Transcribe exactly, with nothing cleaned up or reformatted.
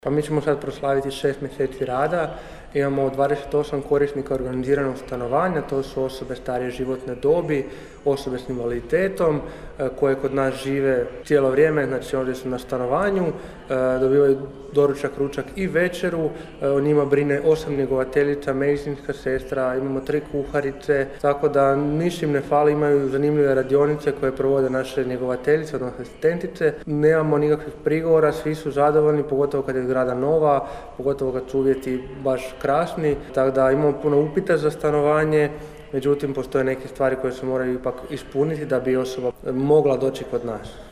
Pa mi ćemo sad proslaviti šest mjeseci rada. Imamo dvadeset osam korisnika organiziranog stanovanja, to su osobe starije životne dobi, osobe s invaliditetom koje kod nas žive cijelo vrijeme, znači ovdje su na stanovanju, dobivaju doručak, ručak i večeru. O njima brine osam njegovateljica, medicinska sestra, imamo tri kuharice, tako da ništa im ne fali, imaju zanimljive radionice koje provode naše njegovateljice, odnosno asistentice. Nemamo nikakvih prigovora, svi su zadovoljni, pogotovo kad je zgrada nova, pogotovo kad su uvjeti baš krasni, tako da imamo puno upita za stanovanje, međutim postoje neke stvari koje se moraju ipak ispuniti da bi osoba mogla doći kod nas.